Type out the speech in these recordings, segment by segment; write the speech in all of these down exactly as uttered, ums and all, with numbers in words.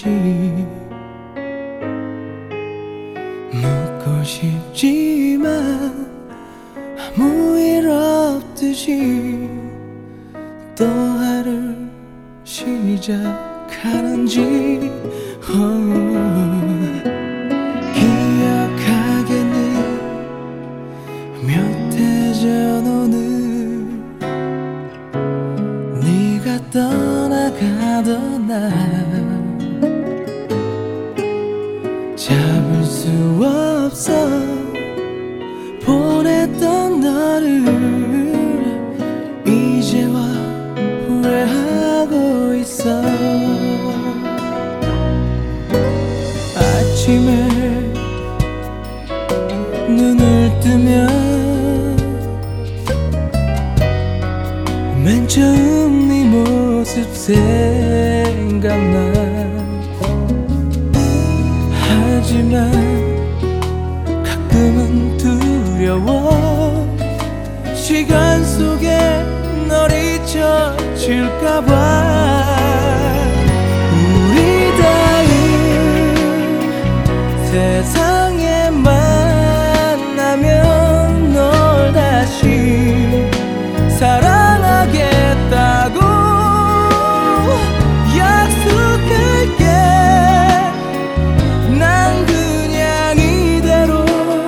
건지 묻고 싶지만 아무 일 없듯이 또 하루 시작하는지 oh. 기억하겠니 몇 해 전 오늘 네가 떠나가던 날 잡을 수 없어 보냈던 너를 이제와 후회하고 있어. 아침에 눈을 뜨면 맨 처음 네 모습 생각나. 하지만 가끔은 두려워. 시간 속에 널 잊혀질까봐. 우리 닿은 세상에 만나면 널 다시 사랑하겠다고 약속할게. 난 그냥 이대로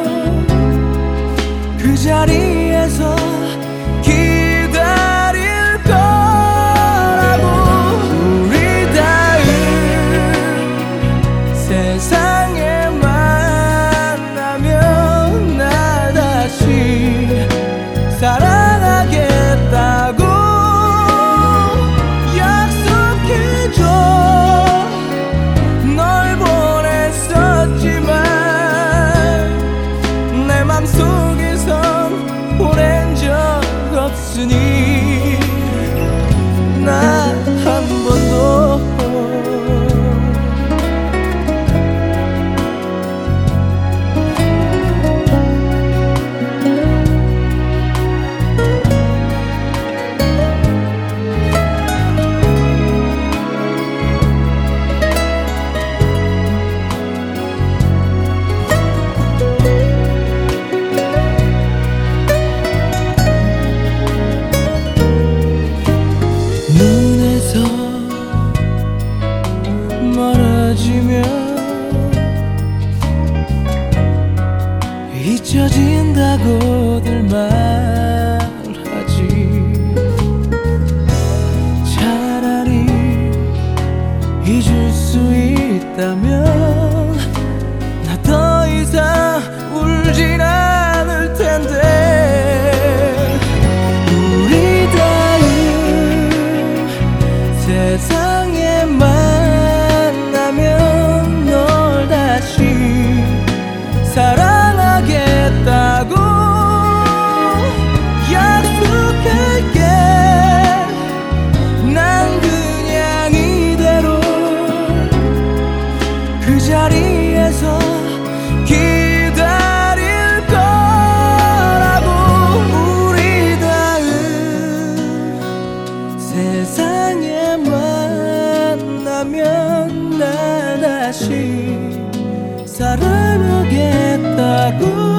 그 자리에서 기다릴 거라고. 우리 닿은 세상에 만나면 날 다시 사랑하겠다고 약속해줘. 널 보냈었지만 내 맘속에선 보낸 적 없으니 나 한 번도 눈에서 멀어지면 잊혀진다고들 말하지. 차라리 잊을 수 있다면 나 더 이상 울진 않을 텐데. 우리 닿은 세상에 만나면 널 다시 사랑하겠다고 약속할게. 난 그냥 이대로 그 자리에서 기다릴 거라고. 우리 닿은 세상에 만나면 날 다시 사랑하겠다고